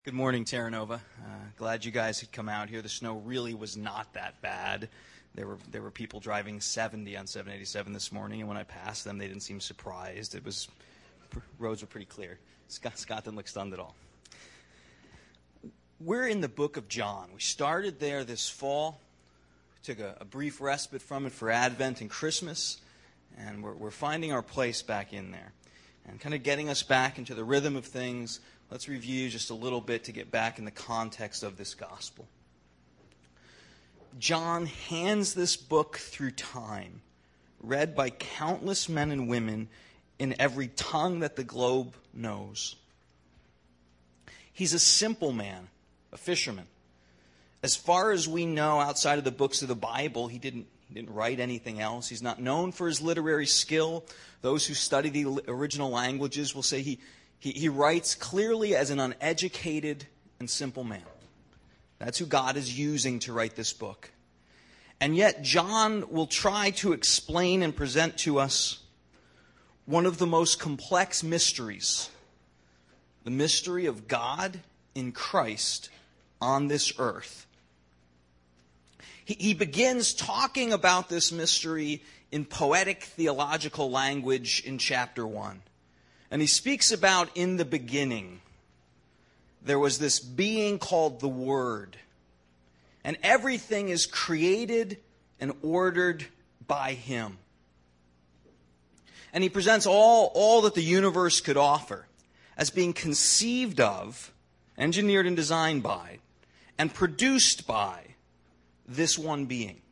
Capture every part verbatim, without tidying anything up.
Good morning, Terra Nova. Uh, glad you guys had come out here. The snow really was not that bad. There were there were people driving seventy on seven eighty-seven this morning, and when I passed them, they didn't seem surprised. It was roads were pretty clear. Scott, Scott didn't look stunned at all. We're in the book of John. We started there this fall. We took a, a brief respite from it for Advent and Christmas, and we're, we're finding our place back in there and kind of getting us back into the rhythm of things. Let's review just a little bit to get back in the context of this gospel. John hands this book through time, read by countless men and women in every tongue that the globe knows. He's a simple man, a fisherman. As far as we know, outside of the books of the Bible, he didn't, he didn't write anything else. He's not known for his literary skill. Those who study the original languages will say he He, he writes clearly as an uneducated and simple man. That's who God is using to write this book. And yet John will try to explain and present to us one of the most complex mysteries. The mystery of God in Christ on this earth. He, he begins talking about this mystery in poetic theological language in chapter one. And he speaks about in the beginning, there was this being called the Word. And everything is created and ordered by Him. And he presents all, all that the universe could offer as being conceived of, engineered and designed by, and produced by this one being.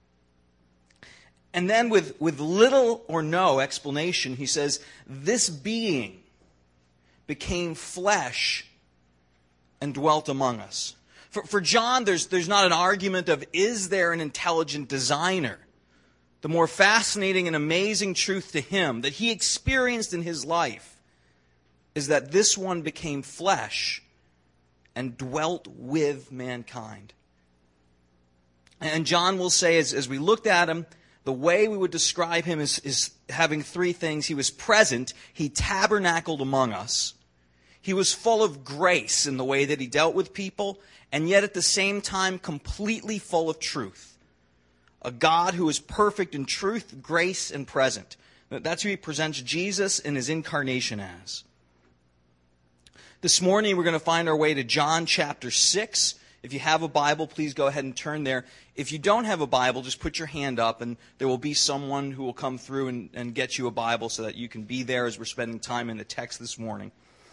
And then with, with little or no explanation, he says, this being became flesh and dwelt among us. For, for John, there's, there's not an argument of, is there an intelligent designer? The more fascinating and amazing truth to him that he experienced in his life is that this one became flesh and dwelt with mankind. And John will say, as, as we looked at him, the way we would describe him is, is having three things. He was present. He tabernacled among us. He was full of grace in the way that he dealt with people, and yet at the same time completely full of truth. A God who is perfect in truth, grace, and present. That's who he presents Jesus in his incarnation as. This morning we're going to find our way to John chapter six. If you have a Bible, please go ahead and turn there. If you don't have a Bible, just put your hand up and there will be someone who will come through and, and get you a Bible so that you can be there as we're spending time in the text this morning.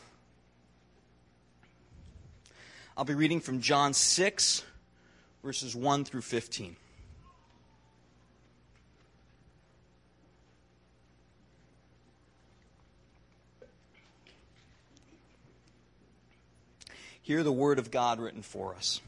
I'll be reading from John six, verses one through fifteen. Hear the word of God written for us.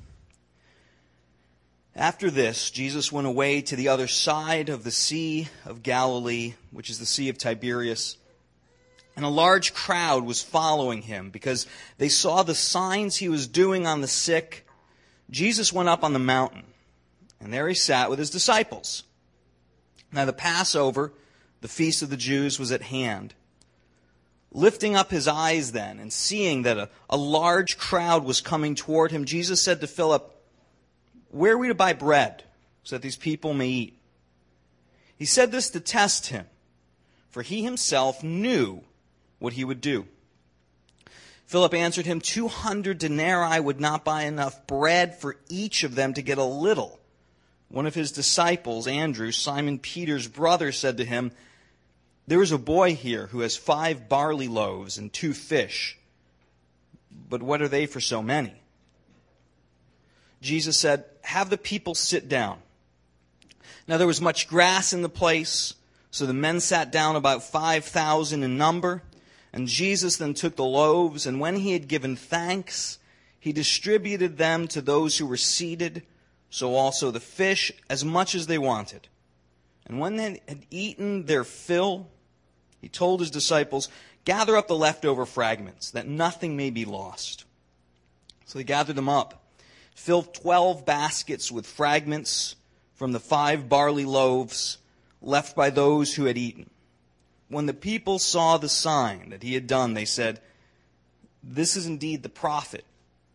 After this, Jesus went away to the other side of the Sea of Galilee, which is the Sea of Tiberias. And a large crowd was following him because they saw the signs he was doing on the sick. Jesus went up on the mountain, and there he sat with his disciples. Now the Passover, the feast of the Jews, was at hand. Lifting up his eyes then, and seeing that a, a large crowd was coming toward him, Jesus said to Philip, "Where are we to buy bread, so that these people may eat?" He said this to test him, for he himself knew what he would do. Philip answered him, Two hundred denarii would not buy enough bread for each of them to get a little. One of his disciples, Andrew, Simon Peter's brother, said to him, "There is a boy here who has five barley loaves and two fish. But what are they for so many?" Jesus said, "Have the people sit down." Now there was much grass in the place, so the men sat down, about five thousand in number. And Jesus then took the loaves, and when he had given thanks, he distributed them to those who were seated, so also the fish, as much as they wanted. And when they had eaten their fill, he told his disciples, "Gather up the leftover fragments, that nothing may be lost." So they gathered them up, filled twelve baskets with fragments from the five barley loaves left by those who had eaten. When the people saw the sign that he had done, they said, "This is indeed the prophet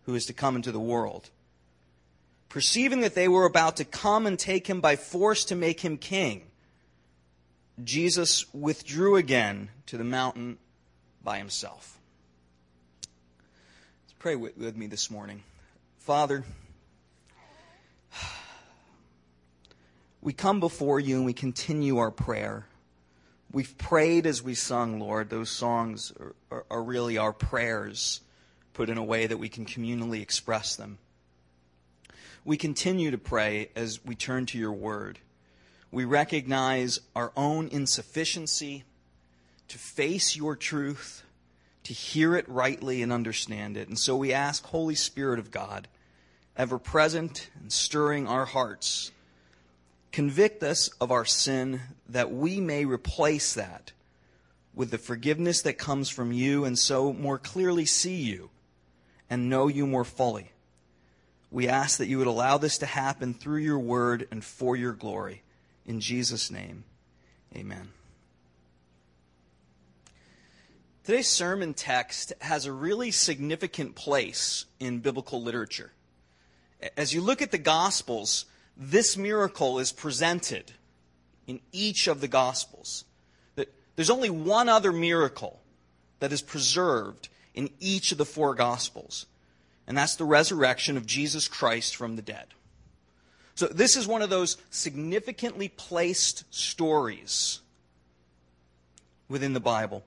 who is to come into the world. Perceiving that they were about to come and take him by force to make him king, Jesus withdrew again to the mountain by himself. Let's pray with, with me this morning. Father, we come before you and we continue our prayer. We've prayed as we sung, Lord. Those songs are, are, are really our prayers, put in a way that we can communally express them. We continue to pray as we turn to your word. We recognize our own insufficiency to face your truth, to hear it rightly and understand it. And so we ask, Holy Spirit of God, ever present and stirring our hearts, convict us of our sin that we may replace that with the forgiveness that comes from you, and so more clearly see you and know you more fully. We ask that you would allow this to happen through your word and for your glory. In Jesus' name, amen. Today's sermon text has a really significant place in biblical literature. As you look at the Gospels, this miracle is presented in each of the Gospels. There's only one other miracle that is preserved in each of the four Gospels, and that's the resurrection of Jesus Christ from the dead. So this is one of those significantly placed stories within the Bible.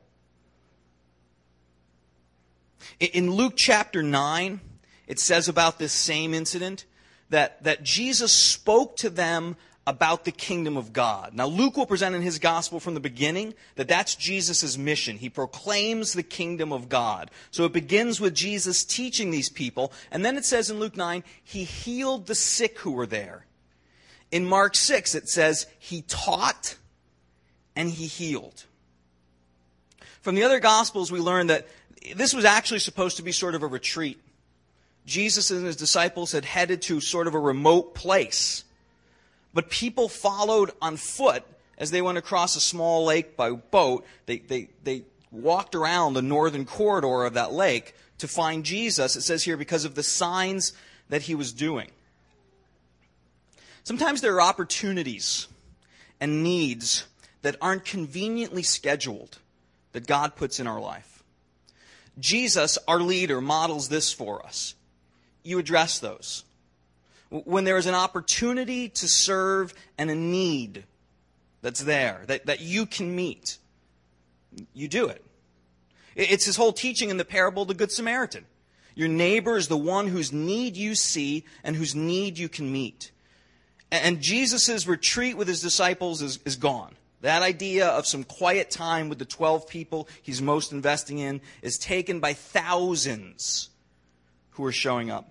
In Luke chapter nine, it says about this same incident that, that Jesus spoke to them about the kingdom of God. Now, Luke will present in his gospel from the beginning that that's Jesus' mission. He proclaims the kingdom of God. So it begins with Jesus teaching these people, and then it says in Luke nine, he healed the sick who were there. In Mark six, it says he taught and he healed. From the other gospels, we learn that this was actually supposed to be sort of a retreat. Jesus and his disciples had headed to sort of a remote place. But people followed on foot as they went across a small lake by boat. They, they, they walked around the northern corridor of that lake to find Jesus, it says here, because of the signs that he was doing. Sometimes there are opportunities and needs that aren't conveniently scheduled that God puts in our life. Jesus, our leader, models this for us. You address those. When there is an opportunity to serve and a need that's there, that, that you can meet, you do it. It's his whole teaching in the parable of the Good Samaritan. Your neighbor is the one whose need you see and whose need you can meet. And Jesus' retreat with his disciples is, is gone. That idea of some quiet time with the twelve people he's most investing in is taken by thousands who are showing up.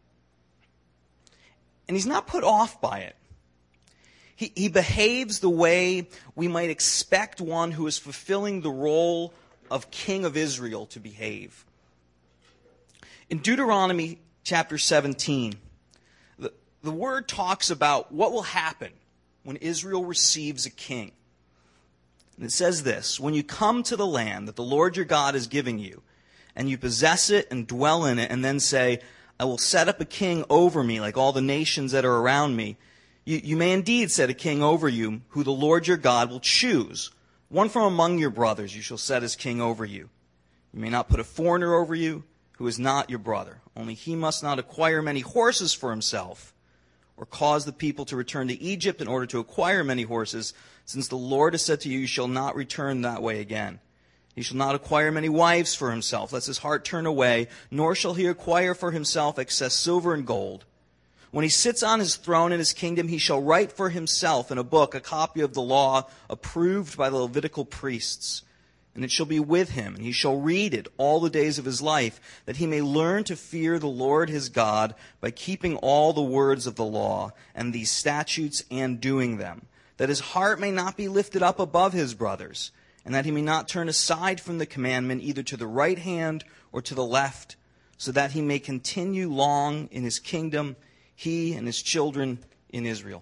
And he's not put off by it. He, he behaves the way we might expect one who is fulfilling the role of king of Israel to behave. In Deuteronomy chapter seventeen, the, the word talks about what will happen when Israel receives a king. And it says this: when you come to the land that the Lord your God is giving you, and you possess it and dwell in it, and then say, I will set up a king over me like all the nations that are around me. You, you may indeed set a king over you, who the Lord your God will choose. One from among your brothers you shall set as king over you. You may not put a foreigner over you who is not your brother. Only he must not acquire many horses for himself, or cause the people to return to Egypt in order to acquire many horses, since the Lord has said to you, you shall not return that way again. He shall not acquire many wives for himself, lest his heart turn away, nor shall he acquire for himself excess silver and gold. When he sits on his throne in his kingdom, he shall write for himself in a book a copy of the law approved by the Levitical priests. And it shall be with him, and he shall read it all the days of his life, that he may learn to fear the Lord his God by keeping all the words of the law and these statutes and doing them, that his heart may not be lifted up above his brothers, and that he may not turn aside from the commandment either to the right hand or to the left, so that he may continue long in his kingdom, he and his children in Israel.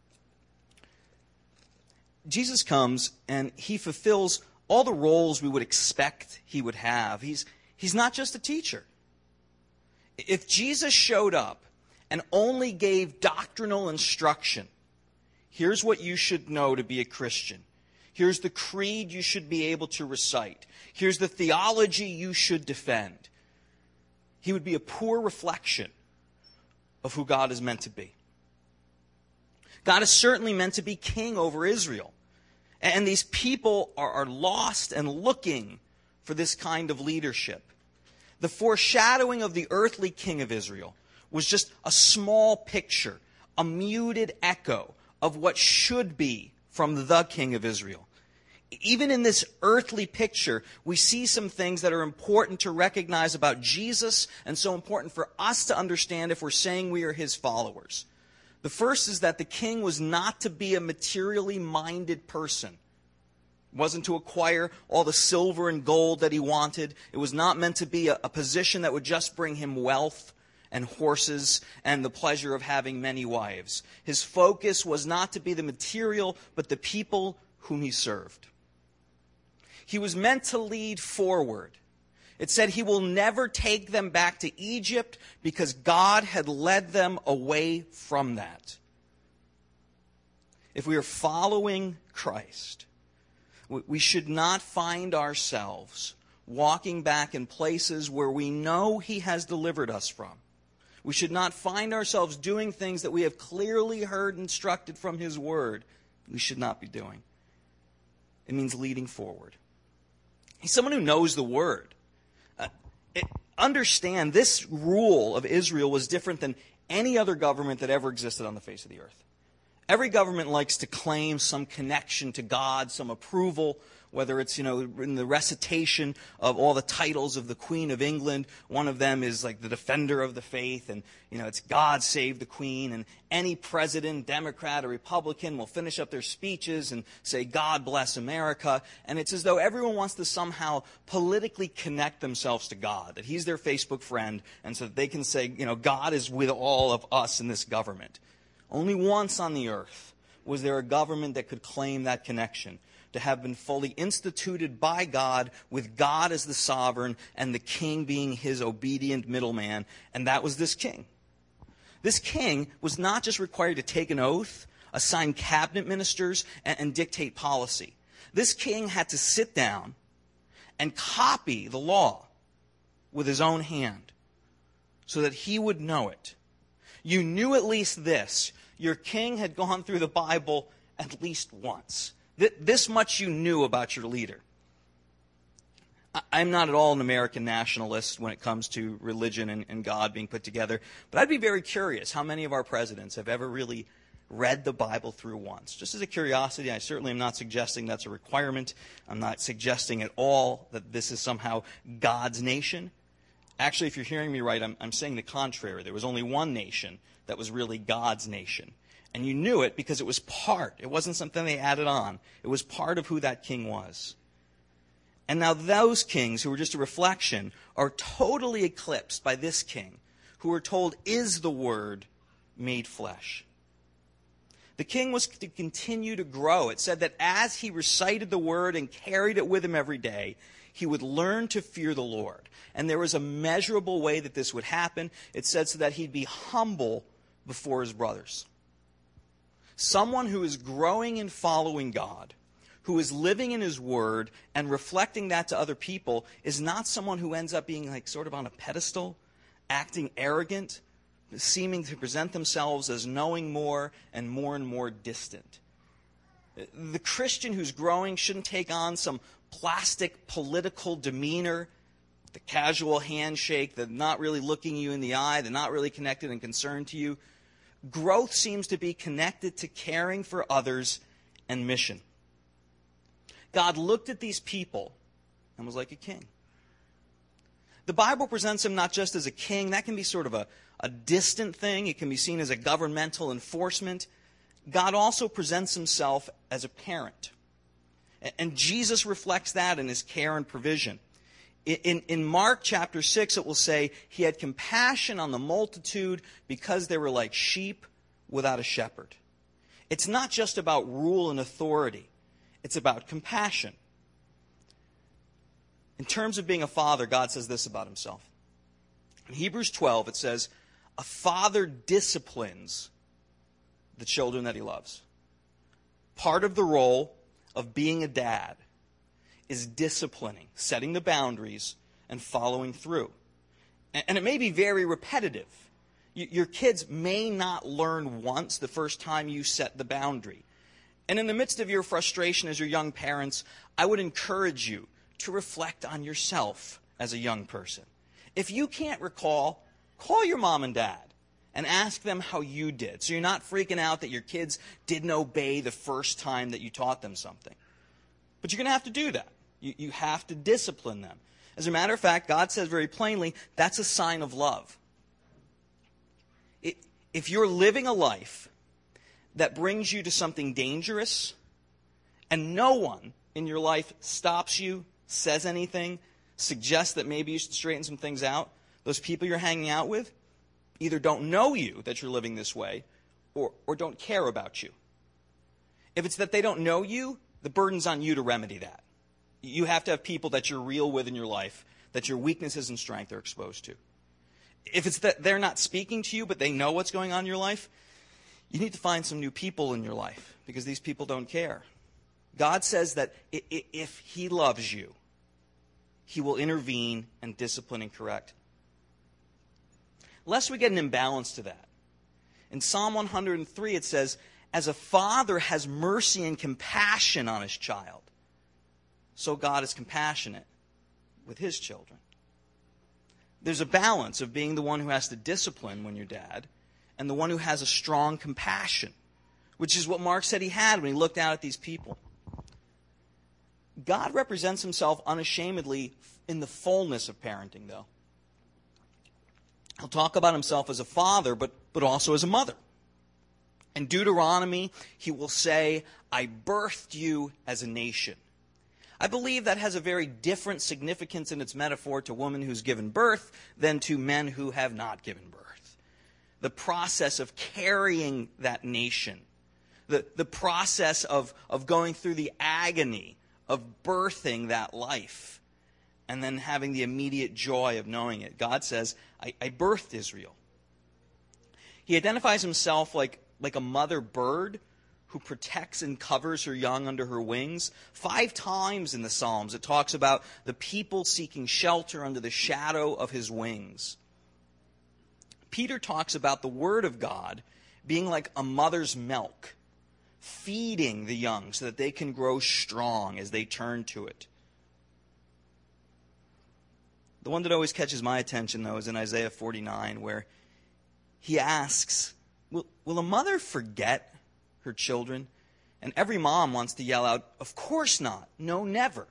Jesus comes and he fulfills all the roles we would expect he would have. He's, he's not just a teacher. If Jesus showed up and only gave doctrinal instruction, here's what you should know to be a Christian. Here's the creed you should be able to recite. Here's the theology you should defend. He would be a poor reflection of who God is meant to be. God is certainly meant to be king over Israel. And these people are, are lost and looking for this kind of leadership. The foreshadowing of the earthly king of Israel was just a small picture, a muted echo of what should be from the king of Israel. Even in this earthly picture, we see some things that are important to recognize about Jesus and so important for us to understand if we're saying we are his followers. The first is that the king was not to be a materially minded person. It wasn't to acquire all the silver and gold that he wanted. It was not meant to be a, a position that would just bring him wealth and horses and the pleasure of having many wives. His focus was not to be the material, but the people whom he served. He was meant to lead forward. It said he will never take them back to Egypt because God had led them away from that. If we are following Christ, we should not find ourselves walking back in places where we know he has delivered us from. We should not find ourselves doing things that we have clearly heard instructed from his word. We should not be doing. It means leading forward. He's someone who knows the word. Uh, it, understand, this rule of Israel was different than any other government that ever existed on the face of the earth. Every government likes to claim some connection to God, some approval, whether it's, you know, in the recitation of all the titles of the Queen of England. One of them is like the defender of the faith, and, you know, it's God save the Queen. And any president, Democrat or Republican, will finish up their speeches and say, God bless America. And it's as though everyone wants to somehow politically connect themselves to God, that he's their Facebook friend, and so that they can say, you know, God is with all of us in this government. Only once on the earth was there a government that could claim that connection, to have been fully instituted by God, with God as the sovereign and the king being his obedient middleman, and that was this king. This king was not just required to take an oath, assign cabinet ministers, and, and dictate policy. This king had to sit down and copy the law with his own hand so that he would know it. You knew at least this. Your king had gone through the Bible at least once. This much you knew about your leader. I'm not at all an American nationalist when it comes to religion and, and God being put together, but I'd be very curious how many of our presidents have ever really read the Bible through once. Just as a curiosity, I certainly am not suggesting that's a requirement. I'm not suggesting at all that this is somehow God's nation. Actually, if you're hearing me right, I'm, I'm saying the contrary. There was only one nation that was really God's nation. And you knew it because it was part. It wasn't something they added on. It was part of who that king was. And now those kings, who were just a reflection, are totally eclipsed by this king, who we're told is the Word made flesh. The king was to continue to grow. It said that as he recited the Word and carried it with him every day, he would learn to fear the Lord. And there was a measurable way that this would happen. It said so that he'd be humble before his brothers. Someone who is growing in following God, who is living in his word and reflecting that to other people, is not someone who ends up being like sort of on a pedestal, acting arrogant, seeming to present themselves as knowing more and more and more distant. The Christian who's growing shouldn't take on some plastic political demeanor, the casual handshake, the not really looking you in the eye, the not really connected and concerned to you. Growth seems to be connected to caring for others and mission. God looked at these people and was like a king. The Bible presents him not just as a king. That can be sort of a, a distant thing. It can be seen as a governmental enforcement. God also presents himself as a parent. And Jesus reflects that in his care and provision. In, in Mark chapter six, it will say, he had compassion on the multitude because they were like sheep without a shepherd. It's not just about rule and authority. It's about compassion. In terms of being a father, God says this about himself. In Hebrews twelve, it says, a father disciplines the children that he loves. Part of the role of being a dad is disciplining, setting the boundaries, and following through. And it may be very repetitive. Your kids may not learn once the first time you set the boundary. And in the midst of your frustration as your young parents, I would encourage you to reflect on yourself as a young person. If you can't recall, call your mom and dad and ask them how you did. So you're not freaking out that your kids didn't obey the first time that you taught them something. But you're going to have to do that. You, you have to discipline them. As a matter of fact, God says very plainly, that's a sign of love. It, if you're living a life that brings you to something dangerous, and no one in your life stops you, says anything, suggests that maybe you should straighten some things out, those people you're hanging out with either don't know you that you're living this way, or, or don't care about you. If it's that they don't know you, the burden's on you to remedy that. You have to have people that you're real with in your life, that your weaknesses and strength are exposed to. If it's that they're not speaking to you, but they know what's going on in your life, you need to find some new people in your life, because these people don't care. God says that if he loves you, he will intervene and discipline and correct. Lest we get an imbalance to that. In Psalm one hundred three, it says, as a father has mercy and compassion on his child, so God is compassionate with his children. There's a balance of being the one who has to discipline when you're dad, and the one who has a strong compassion, which is what Mark said he had when he looked out at these people. God represents himself unashamedly in the fullness of parenting, though. He'll talk about himself as a father, but, but also as a mother. In Deuteronomy, he will say, I birthed you as a nation. I believe that has a very different significance in its metaphor to woman who's given birth than to men who have not given birth. The process of carrying that nation, the, the process of, of going through the agony of birthing that life, and then having the immediate joy of knowing it. God says, I, I birthed Israel. He identifies himself like, like a mother bird who protects and covers her young under her wings. Five times in the Psalms it talks about the people seeking shelter under the shadow of his wings. Peter talks about the Word of God being like a mother's milk, feeding the young so that they can grow strong as they turn to it. The one that always catches my attention, though, is in Isaiah forty-nine, where he asks, will, will a mother forget her children? And every mom wants to yell out, of course not. No, never.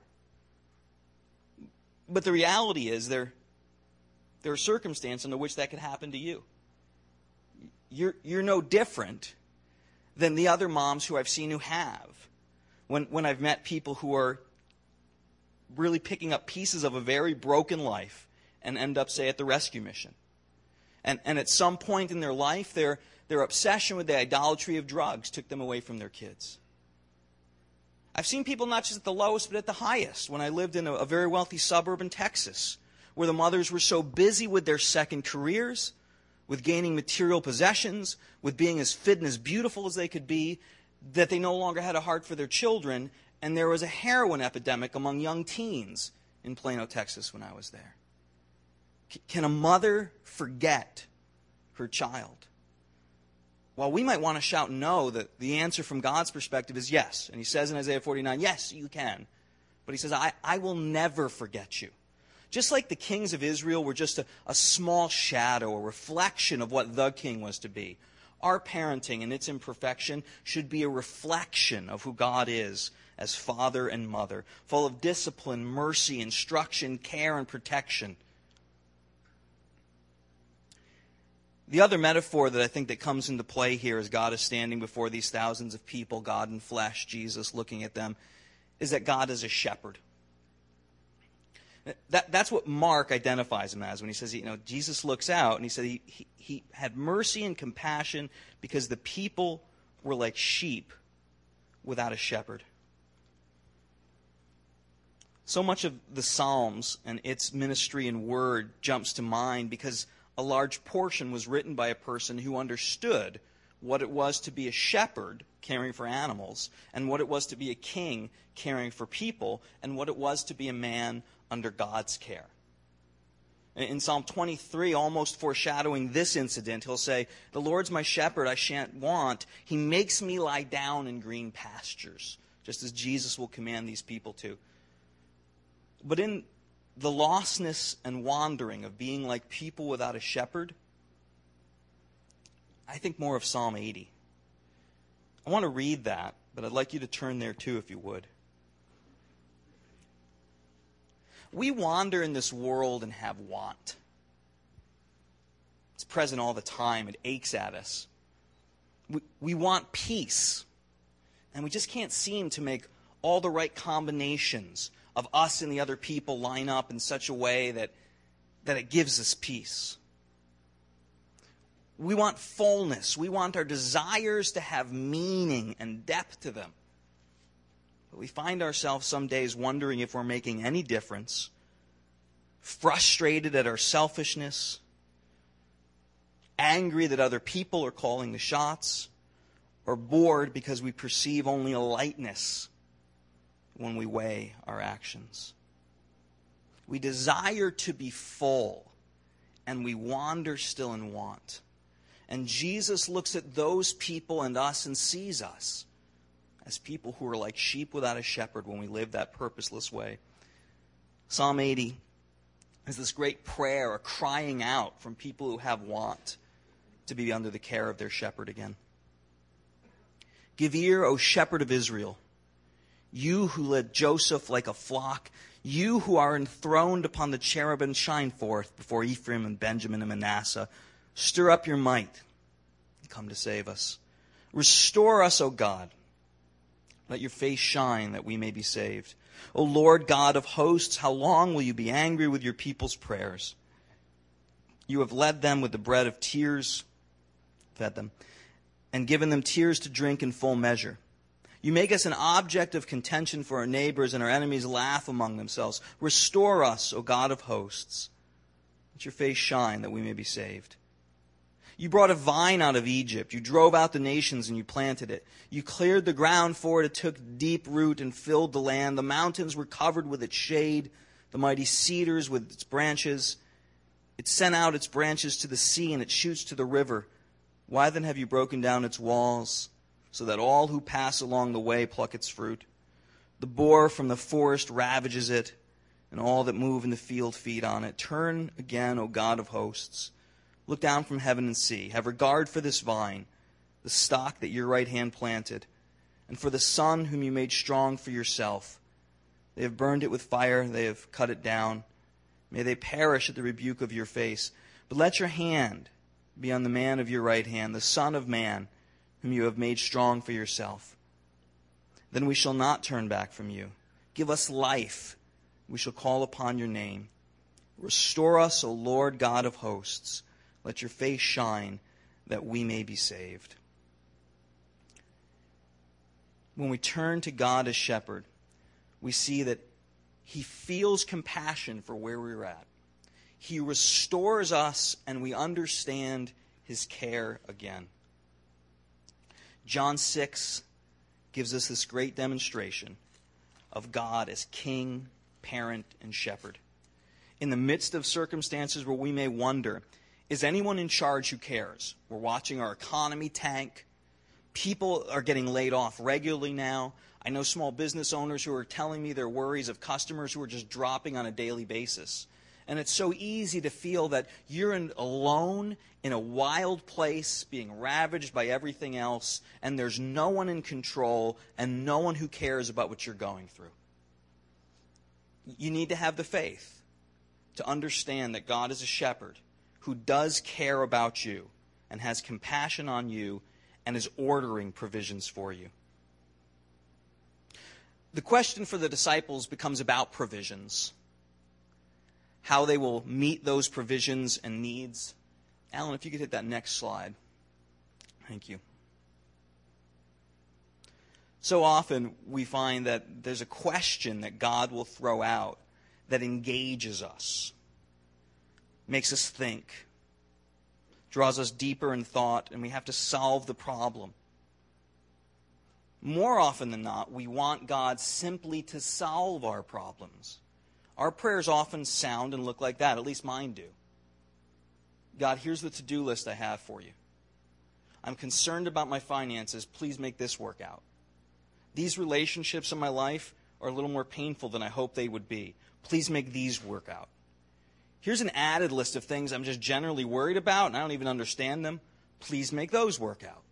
But the reality is there, there are circumstances under which that could happen to you. You're, you're no different than the other moms who I've seen who have. When, when I've met people who are really picking up pieces of a very broken life and end up, say, at the rescue mission. And, and at some point in their life, their, their obsession with the idolatry of drugs took them away from their kids. I've seen people not just at the lowest, but at the highest. When I lived in a, a very wealthy suburb in Texas, where the mothers were so busy with their second careers, with gaining material possessions, with being as fit and as beautiful as they could be, that they no longer had a heart for their children, and there was a heroin epidemic among young teens in Plano, Texas when I was there. C- can a mother forget her child? While we might want to shout no, that the answer from God's perspective is yes. And he says in Isaiah forty-nine, yes, you can. But he says, I, I will never forget you. Just like the kings of Israel were just a, a small shadow, a reflection of what the king was to be, our parenting in its imperfection should be a reflection of who God is as father and mother, full of discipline, mercy, instruction, care, and protection. The other metaphor that I think that comes into play here as God is standing before these thousands of people, God in flesh, Jesus looking at them, is that God is a shepherd. That, that's what Mark identifies him as when he says, you know, Jesus looks out and he said he, he, he had mercy and compassion because the people were like sheep without a shepherd. So much of the Psalms and its ministry and word jumps to mind because a large portion was written by a person who understood what it was to be a shepherd caring for animals, and what it was to be a king caring for people, and what it was to be a man under God's care. In Psalm twenty-three, almost foreshadowing this incident, he'll say, "The Lord's my shepherd, I shan't want. He makes me lie down in green pastures," just as Jesus will command these people to. But in the lostness and wandering of being like people without a shepherd, I think more of Psalm eighty. I want to read that, but I'd like you to turn there too, if you would. We wander in this world and have want. It's present all the time. It aches at us. We, we want peace, and we just can't seem to make all the right combinations of us and the other people line up in such a way that, that it gives us peace. We want fullness. We want our desires to have meaning and depth to them. But we find ourselves some days wondering if we're making any difference, frustrated at our selfishness, angry that other people are calling the shots, or bored because we perceive only a lightness when we weigh our actions. We desire to be full, and we wander still in want. And Jesus looks at those people and us and sees us as people who are like sheep without a shepherd when we live that purposeless way. Psalm eighty is this great prayer, a crying out from people who have want to be under the care of their shepherd again. Give ear, O shepherd of Israel, you who led Joseph like a flock, you who are enthroned upon the cherubim, shine forth before Ephraim and Benjamin and Manasseh. Stir up your might and come to save us. Restore us, O God. Let your face shine that we may be saved. O Lord God of hosts, how long will you be angry with your people's prayers? You have led them with the bread of tears, fed them, and given them tears to drink in full measure. You make us an object of contention for our neighbors, and our enemies laugh among themselves. Restore us, O God of hosts. Let your face shine that we may be saved. You brought a vine out of Egypt. You drove out the nations and you planted it. You cleared the ground for it. It took deep root and filled the land. The mountains were covered with its shade, the mighty cedars with its branches. It sent out its branches to the sea and its shoots to the river. Why then have you broken down its walls so that all who pass along the way pluck its fruit? The boar from the forest ravages it, and all that move in the field feed on it. Turn again, O God of hosts. Look down from heaven and see. Have regard for this vine, the stock that your right hand planted, and for the son whom you made strong for yourself. They have burned it with fire. They have cut it down. May they perish at the rebuke of your face. But let your hand be on the man of your right hand, the Son of Man, whom you have made strong for yourself. Then we shall not turn back from you. Give us life. We shall call upon your name. Restore us, O Lord God of hosts. Let your face shine that we may be saved. When we turn to God as shepherd, we see that he feels compassion for where we're at. He restores us, and we understand his care again. John six gives us this great demonstration of God as king, parent, and shepherd. In the midst of circumstances where we may wonder, is anyone in charge who cares? We're watching our economy tank. People are getting laid off regularly now. I know small business owners who are telling me their worries of customers who are just dropping on a daily basis. And it's so easy to feel that you're in, alone in a wild place being ravaged by everything else, and there's no one in control and no one who cares about what you're going through. You need to have the faith to understand that God is a shepherd who does care about you and has compassion on you and is ordering provisions for you. The question for the disciples becomes about provisions, how they will meet those provisions and needs. Alan, if you could hit that next slide. Thank you. So often we find that there's a question that God will throw out that engages us, makes us think. draws us deeper in thought, and we have to solve the problem. More often than not, we want God simply to solve our problems. Our prayers often sound and look like that, at least mine do. God, here's the to-do list I have for you. I'm concerned about my finances. Please make this work out. These relationships in my life are a little more painful than I hoped they would be. Please make these work out. Here's an added list of things I'm just generally worried about, and I don't even understand them. Please make those work out.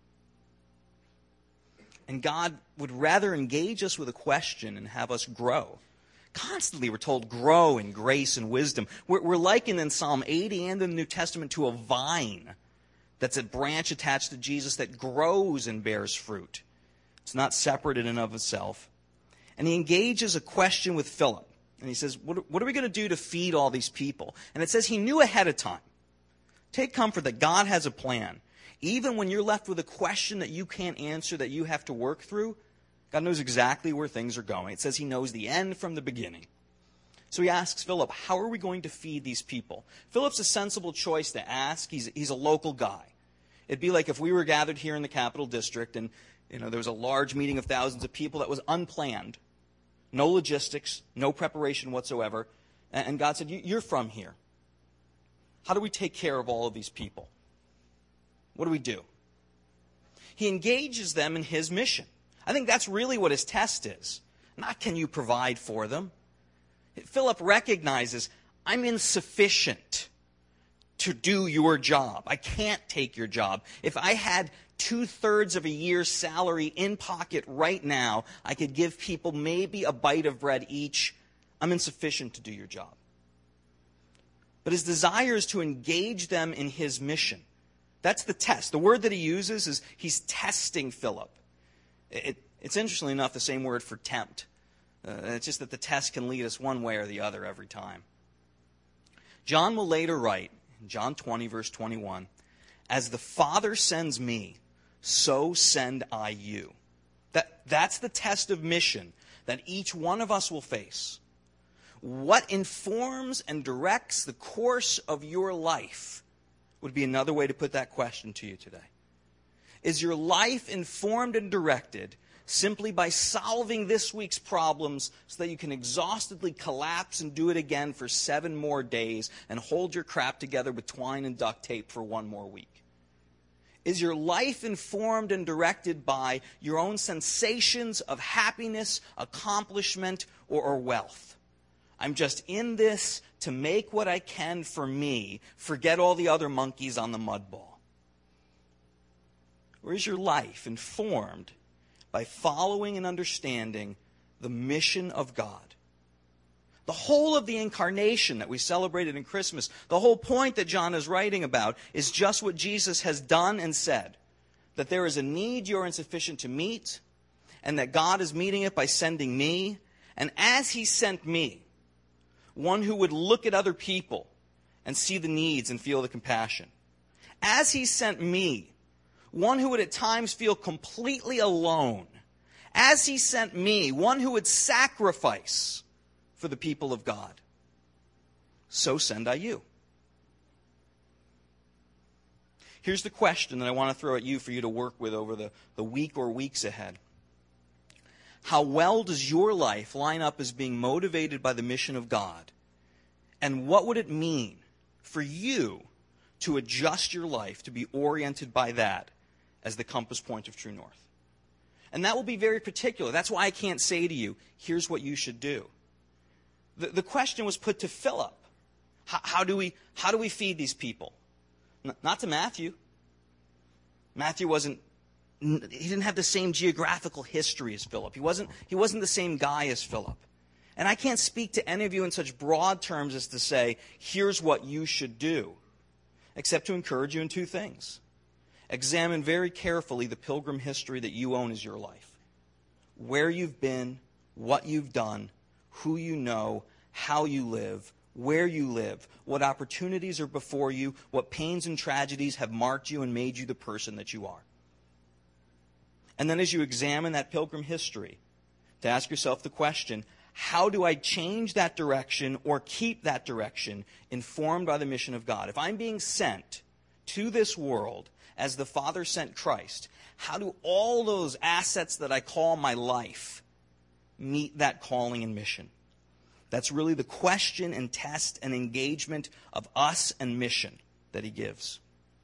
And God would rather engage us with a question and have us grow. Constantly we're told, grow in grace and wisdom. We're, we're likened in Psalm eighty and in the New Testament to a vine that's a branch attached to Jesus that grows and bears fruit. It's not separate in and of itself. And he engages a question with Philip. And he says, what, what are we going to do to feed all these people? And it says he knew ahead of time. Take comfort that God has a plan. Even when you're left with a question that you can't answer, that you have to work through, God knows exactly where things are going. It says he knows the end from the beginning. So he asks Philip, how are we going to feed these people? Philip's a sensible choice to ask. He's, he's a local guy. It'd be like if we were gathered here in the Capital District and you know there was a large meeting of thousands of people that was unplanned. No logistics, no preparation whatsoever. And God said, you're from here. How do we take care of all of these people? What do we do? He engages them in his mission. I think that's really what his test is. Not can you provide for them. Philip recognizes, I'm insufficient to do your job. I can't take your job. If I had two-thirds of a year's salary in pocket right now, I could give people maybe a bite of bread each. I'm insufficient to do your job. But his desire is to engage them in his mission. That's the test. The word that he uses is he's testing Philip. It, it's interestingly enough the same word for tempt. Uh, it's just that the test can lead us one way or the other every time. John will later write, in John twenty, verse twenty-one, as the Father sends me, so send I you. That, that's the test of mission that each one of us will face. What informs and directs the course of your life would be another way to put that question to you today. Is your life informed and directed simply by solving this week's problems so that you can exhaustedly collapse and do it again for seven more days and hold your crap together with twine and duct tape for one more week? Is your life informed and directed by your own sensations of happiness, accomplishment, or, or wealth? I'm just in this to make what I can for me. Forget all the other monkeys on the mud ball. Or is your life informed by following and understanding the mission of God? The whole of the incarnation that we celebrated in Christmas, the whole point that John is writing about is just what Jesus has done and said. That there is a need you're insufficient to meet, and that God is meeting it by sending me. And as he sent me, one who would look at other people and see the needs and feel the compassion. As he sent me, one who would at times feel completely alone. As he sent me, one who would sacrifice for the people of God. So send I you. Here's the question that I want to throw at you for you to work with over the, the week or weeks ahead. How well does your life line up as being motivated by the mission of God? And what would it mean for you to adjust your life to be oriented by that as the compass point of true north? And that will be very particular. That's why I can't say to you, here's what you should do. The, the question was put to Philip. How, how, do we, how do we feed these people? N- not to Matthew. Matthew wasn't, he didn't have the same geographical history as Philip. He wasn't, he wasn't the same guy as Philip. And I can't speak to any of you in such broad terms as to say, here's what you should do, except to encourage you in two things. Examine very carefully the pilgrim history that you own as your life. Where you've been, what you've done, who you know, how you live, where you live, what opportunities are before you, what pains and tragedies have marked you and made you the person that you are. And then as you examine that pilgrim history, to ask yourself the question, how do I change that direction or keep that direction informed by the mission of God? If I'm being sent to this world as the Father sent Christ, how do all those assets that I call my life meet that calling and mission? That's really the question and test and engagement of us and mission that he gives.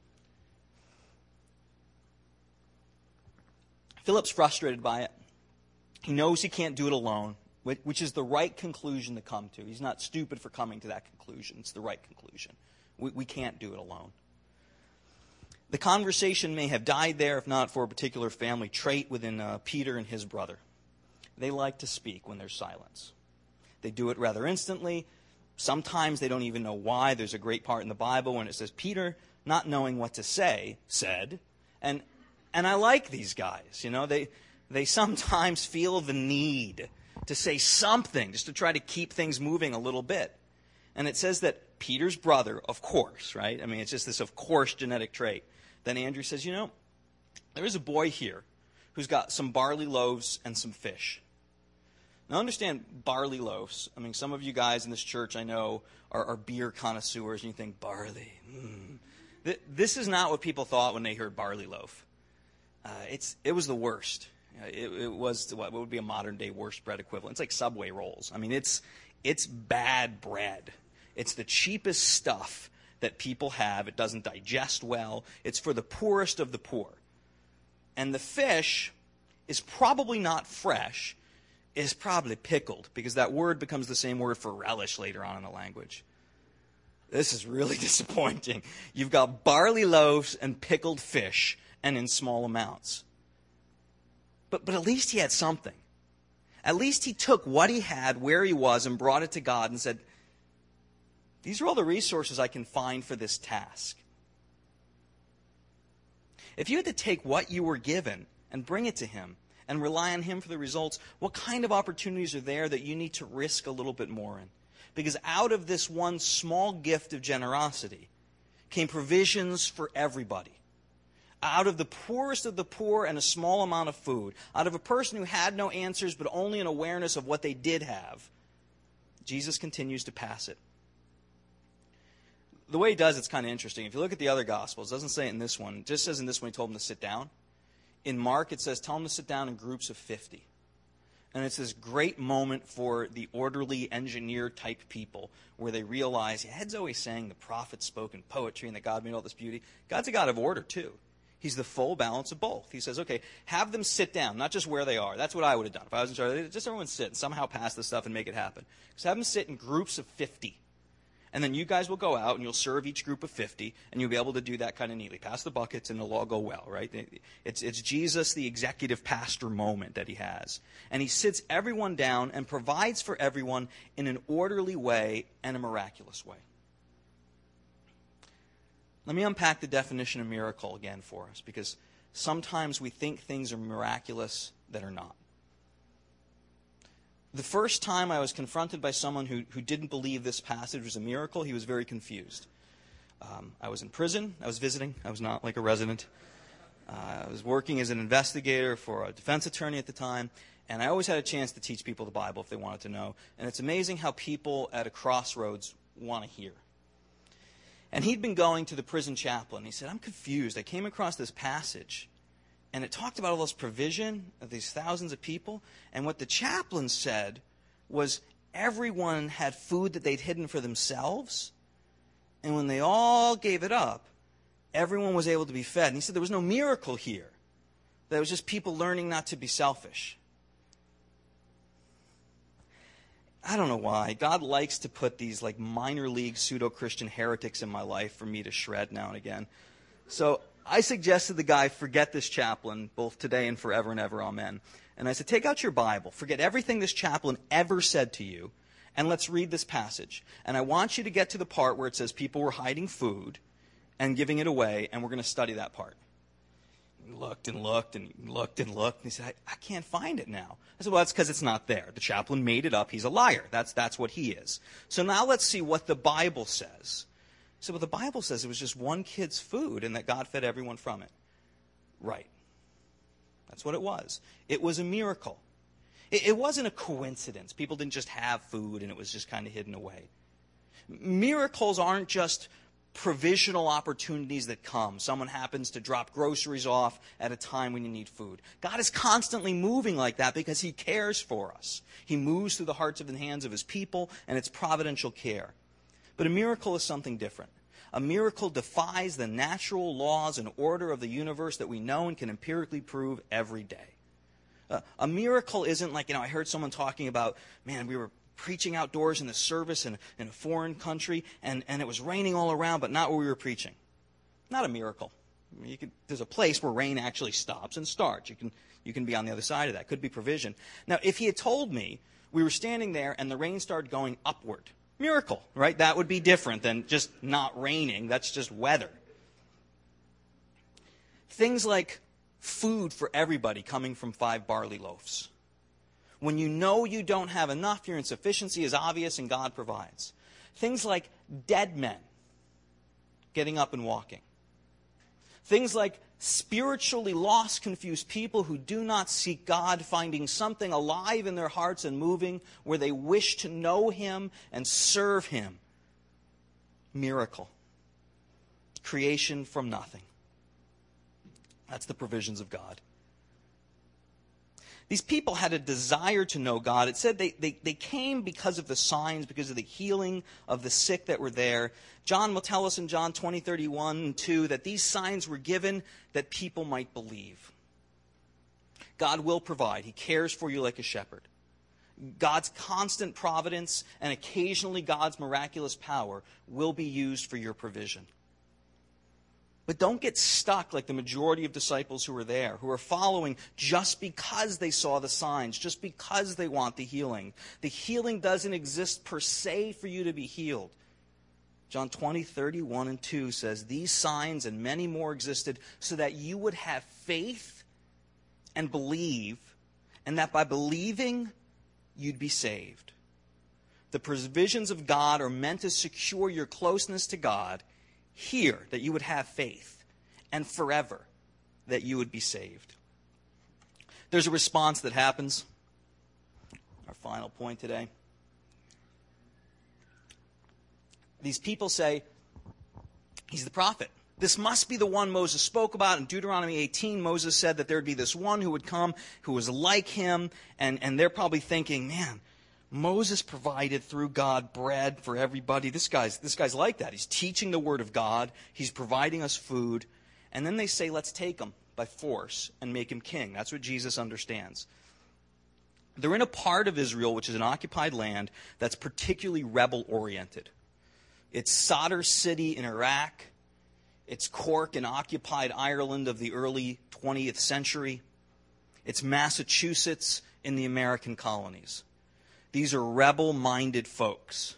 Philip's frustrated by it. He knows he can't do it alone, which is the right conclusion to come to. He's not stupid for coming to that conclusion. It's the right conclusion. We, we can't do it alone. The conversation may have died there, if not for a particular family trait within uh, Peter and his brother. They like to speak when there's silence. They do it rather instantly. Sometimes they don't even know why. There's a great part in the Bible when it says, Peter, not knowing what to say, said. And and I like these guys. You know, they they sometimes feel the need to say something just to try to keep things moving a little bit. And it says that Peter's brother, of course, right? I mean, it's just this of course genetic trait. Then Andrew says, you know, there is a boy here who's got some barley loaves and some fish. Now understand barley loaves. I mean, some of you guys in this church I know are, are beer connoisseurs and you think, barley. Mm. Th- this is not what people thought when they heard barley loaf. Uh, it's It was the worst. It, it was what would be a modern day worst bread equivalent. It's like Subway rolls. I mean, it's it's bad bread. It's the cheapest stuff that people have. It doesn't digest well. It's for the poorest of the poor. And the fish is probably not fresh. It's probably pickled, because that word becomes the same word for relish later on in the language. This is really disappointing. You've got barley loaves and pickled fish, and in small amounts. But, but at least he had something. At least he took what he had, where he was, and brought it to God and said, these are all the resources I can find for this task. If you had to take what you were given and bring it to him and rely on him for the results, what kind of opportunities are there that you need to risk a little bit more in? Because out of this one small gift of generosity came provisions for everybody. Out of the poorest of the poor and a small amount of food, out of a person who had no answers but only an awareness of what they did have, Jesus continues to pass it. The way he does it's kind of interesting. If you look at the other Gospels, it doesn't say it in this one. It just says in this one he told them to sit down. In Mark it says tell them to sit down in groups of fifty. And it's this great moment for the orderly engineer type people where they realize, yeah, Ed's always saying the prophets spoke in poetry and that God made all this beauty. God's a God of order too. He's the full balance of both. He says, okay, have them sit down, not just where they are. That's what I would have done. If I was in charge, just everyone sit and somehow pass this stuff and make it happen. Just have them sit in groups of fifty. And then you guys will go out and you'll serve each group of fifty, and you'll be able to do that kind of neatly. Pass the buckets and it'll all go well, right? It's, it's Jesus, the executive pastor moment that he has. And he sits everyone down and provides for everyone in an orderly way and a miraculous way. Let me unpack the definition of miracle again for us, because sometimes we think things are miraculous that are not. The first time I was confronted by someone who, who didn't believe this passage was a miracle, he was very confused. Um, I was in prison. I was visiting. I was not like a resident. Uh, I was working as an investigator for a defense attorney at the time, and I always had a chance to teach people the Bible if they wanted to know. And it's amazing how people at a crossroads want to hear. And he'd been going to the prison chaplain. He said, I'm confused. I came across this passage, and it talked about all this provision of these thousands of people. And what the chaplain said was everyone had food that they'd hidden for themselves. And when they all gave it up, everyone was able to be fed. And he said there was no miracle here. That was just people learning not to be selfish. I don't know why. God likes to put these like minor league pseudo-Christian heretics in my life for me to shred now and again. So I suggested the guy forget this chaplain, both today and forever and ever, amen. And I said, take out your Bible, forget everything this chaplain ever said to you, and let's read this passage. And I want you to get to the part where it says people were hiding food and giving it away, and we're going to study that part. He looked and looked and looked and looked, and he said, I, I can't find it now. I said, well, that's because it's not there. The chaplain made it up. He's a liar. That's, that's what he is. So now let's see what the Bible says. So well, the Bible says it was just one kid's food and that God fed everyone from it. Right. That's what it was. It was a miracle. It, it wasn't a coincidence. People didn't just have food and it was just kind of hidden away. Miracles aren't just provisional opportunities that come. Someone happens to drop groceries off at a time when you need food. God is constantly moving like that because he cares for us. He moves through the hearts and hands of his people, and it's providential care. But a miracle is something different. A miracle defies the natural laws and order of the universe that we know and can empirically prove every day. Uh, a miracle isn't like, you know, I heard someone talking about, man, we were preaching outdoors in the service in, in a foreign country, and, and it was raining all around, but not where we were preaching. Not a miracle. I mean, you could, there's a place where rain actually stops and starts. You can, you can be on the other side of that. Could be provision. Now, if he had told me we were standing there and the rain started going upward, miracle, right? That would be different than just not raining. That's just weather. Things like food for everybody coming from five barley loaves. When you know you don't have enough, your insufficiency is obvious and God provides. Things like dead men getting up and walking. Things like spiritually lost, confused people who do not seek God, finding something alive in their hearts and moving where they wish to know him and serve him. Miracle. Creation from nothing. That's the provisions of God. These people had a desire to know God. It said they, they, they came because of the signs, because of the healing of the sick that were there. John will tell us in John twenty, thirty-one and two that these signs were given that people might believe. God will provide. He cares for you like a shepherd. God's constant providence and occasionally God's miraculous power will be used for your provision. But don't get stuck like the majority of disciples who are there, who are following just because they saw the signs, just because they want the healing. The healing doesn't exist per se for you to be healed. John twenty, thirty-one and two says, these signs and many more existed so that you would have faith and believe, and that by believing you'd be saved. The provisions of God are meant to secure your closeness to God here, that you would have faith, and forever, that you would be saved. There's a response that happens. Our final point today. These people say, he's the prophet. This must be the one Moses spoke about. In Deuteronomy eighteen, Moses said that there would be this one who would come who was like him, and, and they're probably thinking, man, Moses provided through God bread for everybody. This guy's, this guy's like that. He's teaching the word of God. He's providing us food. And then they say, let's take him by force and make him king. That's what Jesus understands. They're in a part of Israel, which is an occupied land, that's particularly rebel-oriented. It's Sadr City in Iraq. It's Cork in occupied Ireland of the early twentieth century. It's Massachusetts in the American colonies. These are rebel-minded folks.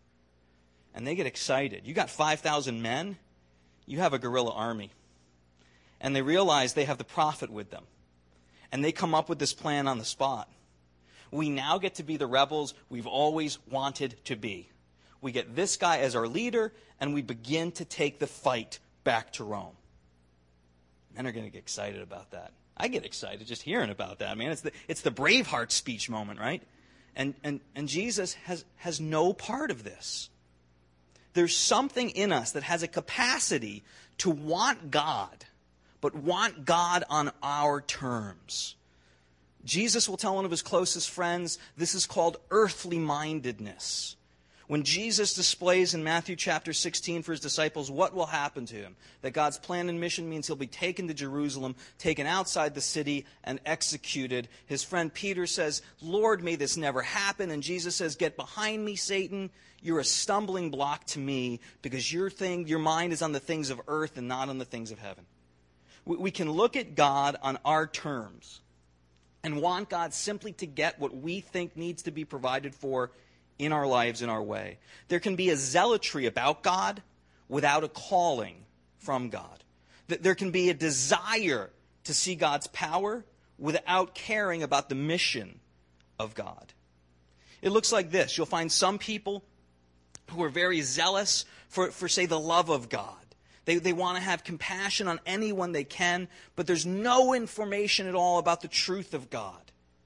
And they get excited. You got five thousand men, you have a guerrilla army. And they realize they have the prophet with them. And they come up with this plan on the spot. We now get to be the rebels we've always wanted to be. We get this guy as our leader, and we begin to take the fight back to Rome. Men are going to get excited about that. I get excited just hearing about that. I mean, it's the, it's the Braveheart speech moment, right? And, and, and Jesus has, has no part of this. There's something in us that has a capacity to want God, but want God on our terms. Jesus will tell one of his closest friends, this is called earthly mindedness. When Jesus displays in Matthew chapter sixteen for his disciples what will happen to him, that God's plan and mission means he'll be taken to Jerusalem, taken outside the city, and executed. His friend Peter says, Lord, may this never happen. And Jesus says, get behind me, Satan. You're a stumbling block to me because your thing, your mind is on the things of earth and not on the things of heaven. We can look at God on our terms and want God simply to get what we think needs to be provided for in our lives, in our way. There can be a zealotry about God without a calling from God. There can be a desire to see God's power without caring about the mission of God. It looks like this. You'll find some people who are very zealous for, for say, the love of God. They, they want to have compassion on anyone they can, but there's no information at all about the truth of God.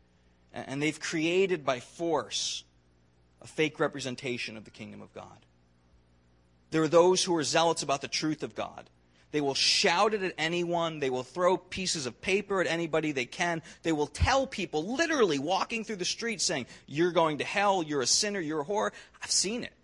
And they've created by force a fake representation of the kingdom of God. There are those who are zealots about the truth of God. They will shout it at anyone. They will throw pieces of paper at anybody they can. They will tell people, literally walking through the streets, saying, you're going to hell, you're a sinner, you're a whore. I've seen it.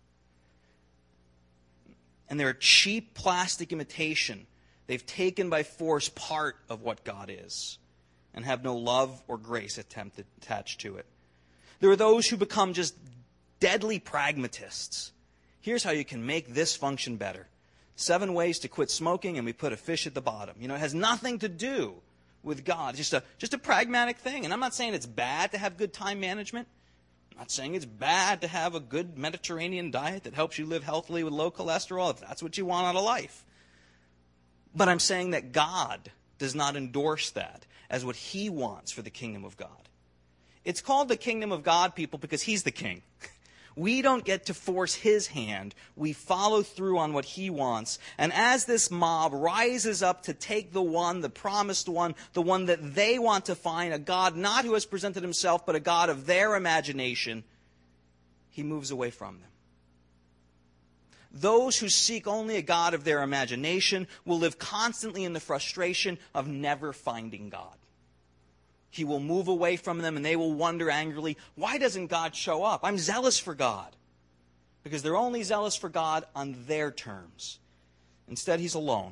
And they're a cheap plastic imitation. They've taken by force part of what God is and have no love or grace attempted, attached to it. There are those who become just deadly pragmatists. Here's how you can make this function better. Seven ways to quit smoking, and we put a fish at the bottom. You know, it has nothing to do with God. Just a, just a pragmatic thing. And I'm not saying it's bad to have good time management. I'm not saying it's bad to have a good Mediterranean diet that helps you live healthily with low cholesterol, if that's what you want out of life. But I'm saying that God does not endorse that as what he wants for the kingdom of God. It's called the kingdom of God, people, because he's the king. We don't get to force his hand. We follow through on what he wants. And as this mob rises up to take the one, the promised one, the one that they want to find, a God not who has presented himself, but a God of their imagination, he moves away from them. Those who seek only a God of their imagination will live constantly in the frustration of never finding God. He will move away from them and they will wonder angrily, why doesn't God show up? I'm zealous for God. Because they're only zealous for God on their terms. Instead, he's alone.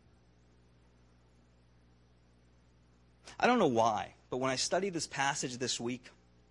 I don't know why, but when I studied this passage this week,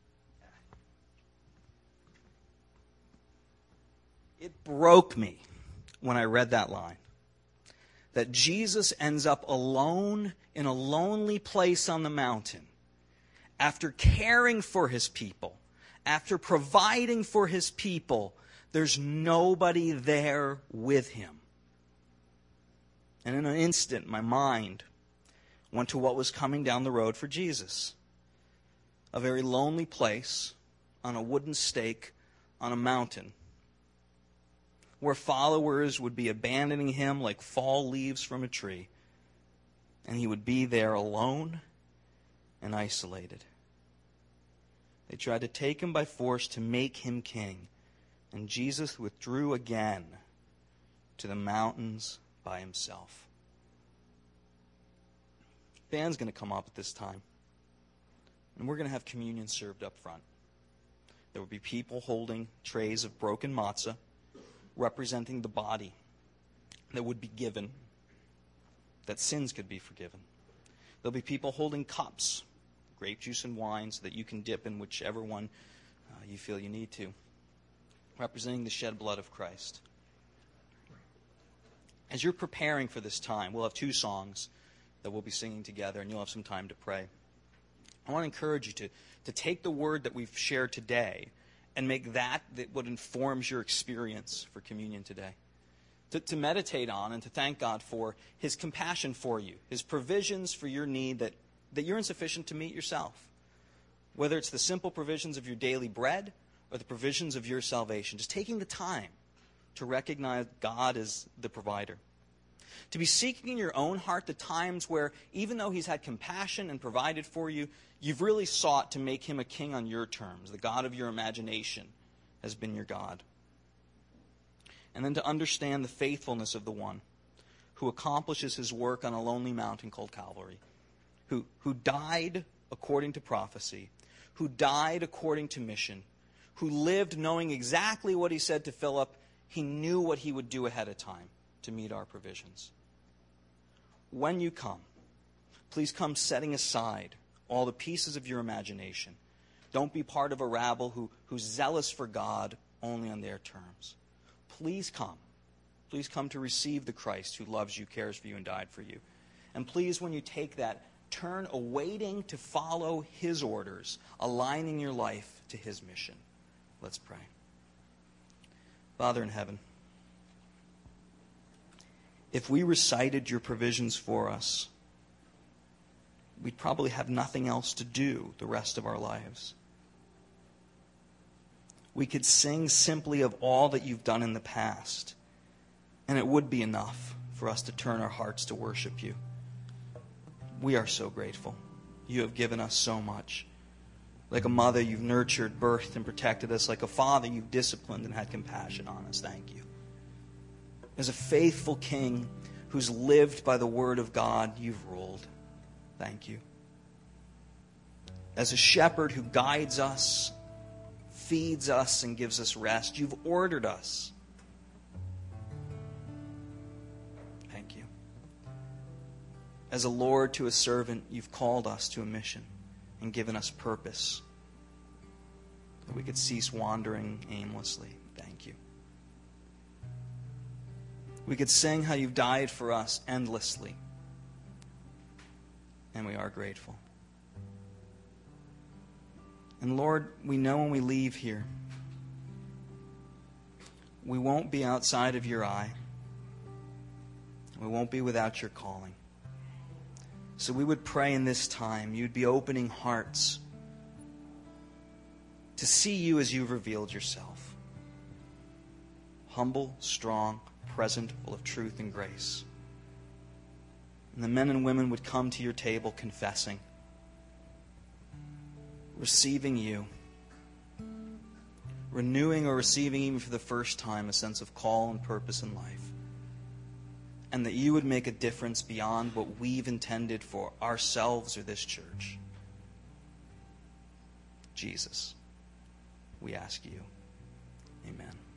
it broke me when I read that line. That Jesus ends up alone in a lonely place on the mountain after caring for his people, after providing for his people. There's nobody there with him. And in an instant, my mind went to what was coming down the road for Jesus. A very lonely place on a wooden stake on a mountain, where followers would be abandoning him like fall leaves from a tree. And he would be there alone and isolated. They tried to take him by force to make him king. And Jesus withdrew again to the mountains by himself. Band's going to come up at this time. And we're going to have communion served up front. There will be people holding trays of broken matzah, representing the body that would be given, that sins could be forgiven. There'll be people holding cups, grape juice and wine, so that you can dip in whichever one uh, you feel you need to, representing the shed blood of Christ. As you're preparing for this time, we'll have two songs that we'll be singing together, and you'll have some time to pray. I want to encourage you to, to take the word that we've shared today and make that, that what informs your experience for communion today. To, to meditate on and to thank God for his compassion for you, his provisions for your need that, that you're insufficient to meet yourself. Whether it's the simple provisions of your daily bread or the provisions of your salvation. Just taking the time to recognize God as the provider. To be seeking in your own heart the times where, even though he's had compassion and provided for you, you've really sought to make him a king on your terms. The God of your imagination has been your God. And then to understand the faithfulness of the one who accomplishes his work on a lonely mountain called Calvary, who, who died according to prophecy, who died according to mission, who lived knowing exactly what he said to Philip. He knew what he would do ahead of time to meet our provisions. When you come, please come setting aside all the pieces of your imagination. Don't be part of a rabble who, who's zealous for God only on their terms. Please come. Please come to receive the Christ who loves you, cares for you, and died for you. And please, when you take that, turn awaiting to follow his orders, aligning your life to his mission. Let's pray. Father in heaven, if we recited your provisions for us, we'd probably have nothing else to do the rest of our lives. We could sing simply of all that you've done in the past, and it would be enough for us to turn our hearts to worship you. We are so grateful. You have given us so much. Like a mother, you've nurtured, birthed, and protected us. Like a father, you've disciplined and had compassion on us. Thank you. As a faithful king who's lived by the word of God, you've ruled. Thank you. As a shepherd who guides us, feeds us, and gives us rest, you've ordered us. Thank you. As a Lord to a servant, you've called us to a mission and given us purpose, that we could cease wandering aimlessly. Thank you. We could sing how you've died for us endlessly, and we are grateful. And Lord, we know when we leave here, we won't be outside of your eye. We won't be without your calling. So we would pray in this time you'd be opening hearts to see you as you've revealed yourself. Humble, strong, present, full of truth and grace. And the men and women would come to your table confessing, receiving you, renewing or receiving even for the first time a sense of call and purpose in life. And that you would make a difference beyond what we've intended for ourselves or this church. Jesus, we ask you. Amen.